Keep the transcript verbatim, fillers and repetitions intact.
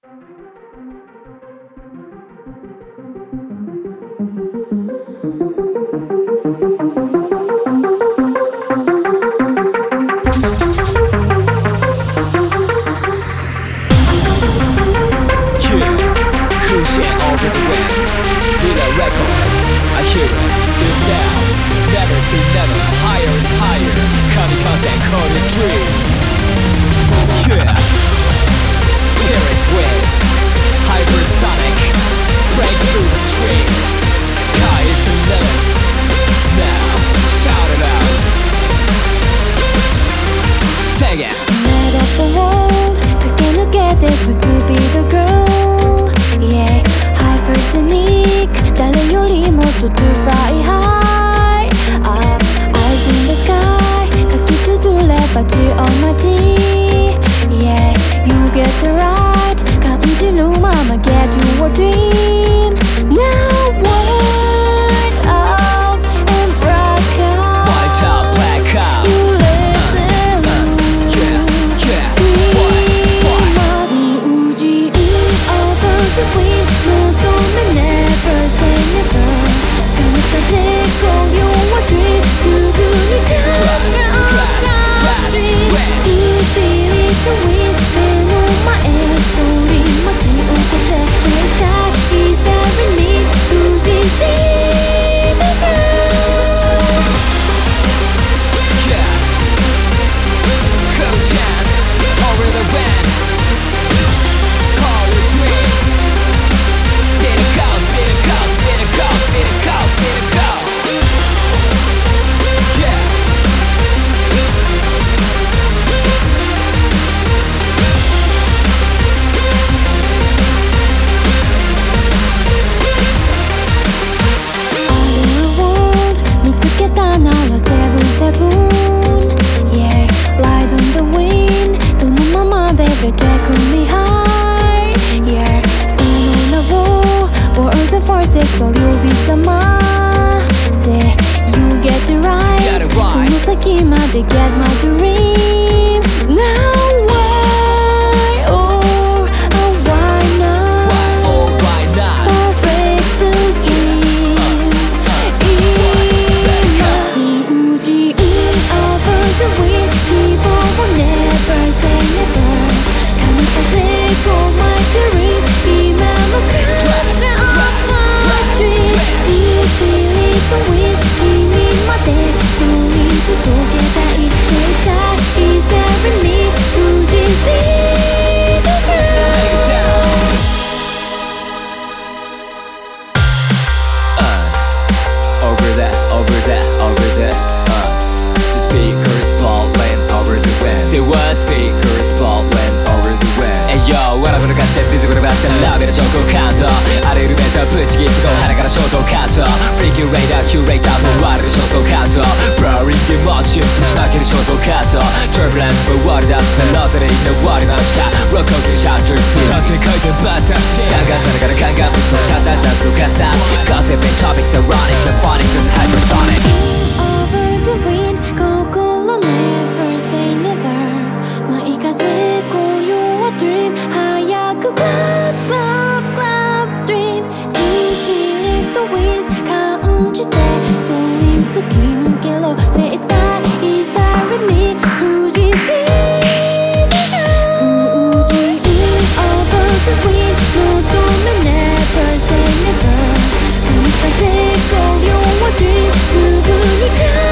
Over the wind, with a records, I hear it, live now, never say never, higher and higher, kamikaze and call it dream. Yeah, spirit waves, hypersonic, break through the stream, sky is the limit, now, shout it out. Say it. Night of the world,駆け抜けてくスピード girl, yeah, hypersonic, 誰よりもっと to fly high up, eyes in the sky, 書き綴れば G almighty, yeah, you get the right, 感じるまま get your dream, now white out and black out, White out, black out, you listen, uh, uh, yeah, yeah, white, white, 무진 over the wind, 너도 never say never, 감옥까지 go your dream, 수근이 가라 dream, to feel it the wind, 내 눈마의 소리 맡기 오고 새 sky is every need, 굳이 see the girl. yeah, coach down, over the wind, call it dream, spin it go, spin it go, spin it go, spin it go, spin it go, yeah. Underworld, 見つけたなら seven seven, yeah, ride on the wind, そのまま baby take me high, yeah, その名を words and forces, so you'll be summer, say you get it right, Get it right. その先まで get my dream, now why, oh, oh why not, Why, oh, why not? perfect to see, 무진 over the wind, people will never say never, 감옥까지 go my dream, remember cry of my dream, to feel it the wind, 君まで소리届けたい, the sky is every need, 굳이 see the girl. Uh, over that, over that, over that, uh, the speakers falling over the wind. Say what? Speakers falling over the wind. Hey yo, what I'm gonna say, physical about the love in a choco counter. I didn't even tell put you go, had I got a short counter. Freaky radar, curate out the water, the short counter. Blurring emotion, smacking the short counter. Turbulence, but what it does, velocity, no what it does. Rock out the shutters, something kind of butter. 강간사를 가는 강간, which will shut down just look at that. Gossiping topics are running, the phonic is hypersonic. Over the wind,心 never say never, 舞い風 call your dream, 早く clap clap clap dream, to feel it the winds, 感じて 소림 突き抜けろ say sky is every need, 富士 speed, 富士 over the wind, 望め never say never, 감옥까지 go your dream, すぐに